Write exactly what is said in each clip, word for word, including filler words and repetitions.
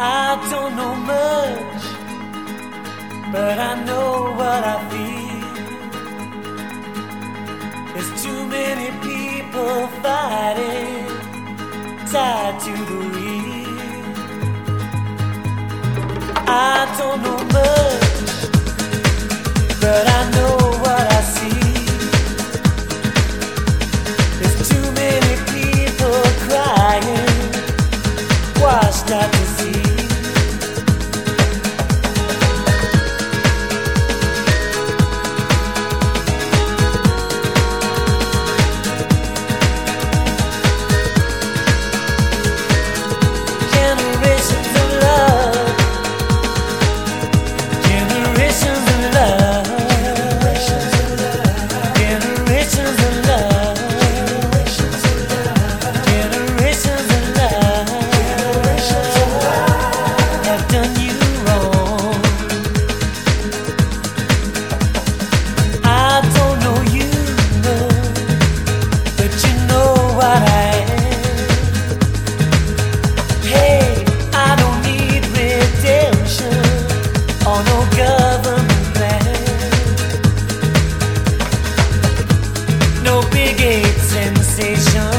I don't know much, but I know what I feel. There's too many people fighting, tied to the wheel. I don't know much, but I know what I see. There's too many people crying, washed out to sea. Generations of love, generations of love, generations of love, generations of love, generations of love, generations of love, generations of love have done you wrong. I don't know you, no, but you know what I am. Hey, I don't need redemption or no government plan, no big aid sensation,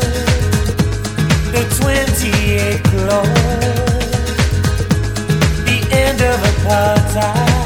the twenty-eight clause, the end of apartheid.